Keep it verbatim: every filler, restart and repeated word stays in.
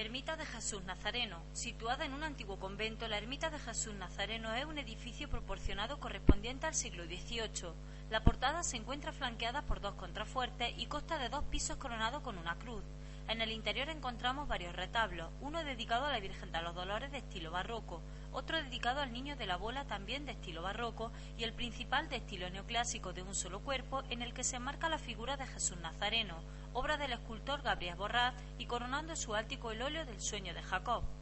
Ermita de Jesús Nazareno. Situada en un antiguo convento, la Ermita de Jesús Nazareno es un edificio proporcionado correspondiente al siglo dieciocho. La portada se encuentra flanqueada por dos contrafuertes y consta de dos pisos coronados con una cruz. En el interior encontramos varios retablos, uno dedicado a la Virgen de los Dolores de estilo barroco, otro dedicado al Niño de la Bola también de estilo barroco y el principal de estilo neoclásico de un solo cuerpo en el que se enmarca la figura de Jesús Nazareno, obra del escultor Gabriel Borràs y coronando su ático el óleo del Sueño de Jacob.